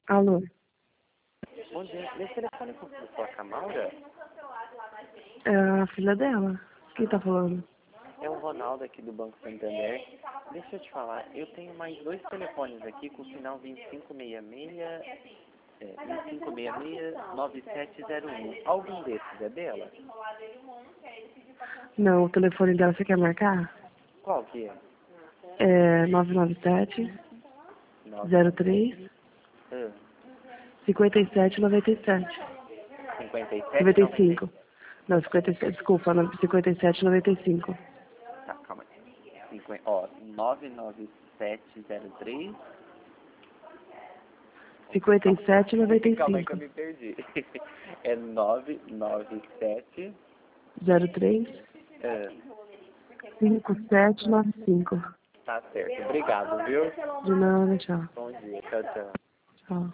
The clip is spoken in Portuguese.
Alô? Bom dia. Esse telefone foi falar com a Maura? É a filha dela. Quem tá falando? É o Ronaldo aqui do Banco Santander. Deixa eu te falar, eu tenho mais 2 telefones aqui com o final 2566-9701. Algum desses é dela? Não, o telefone dela você quer marcar? Qual que é? É 997 03 Ah, 5797. 57, 90. 95. Não, 57, desculpa, 5795. Tá, calma aí. 99703. Calma aí que eu 5795. me perdi. É 997. 03 Ah, 5795. tá certo. Obrigado, viu? De nada, tchau. Bom dia. Tchau, tchau. Tchau.